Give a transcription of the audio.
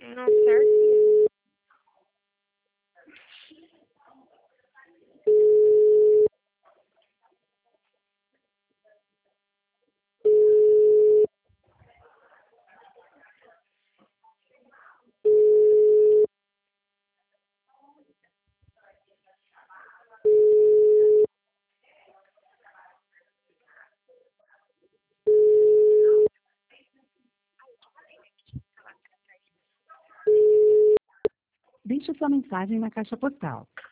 Não, certo. Deixe sua mensagem na caixa postal.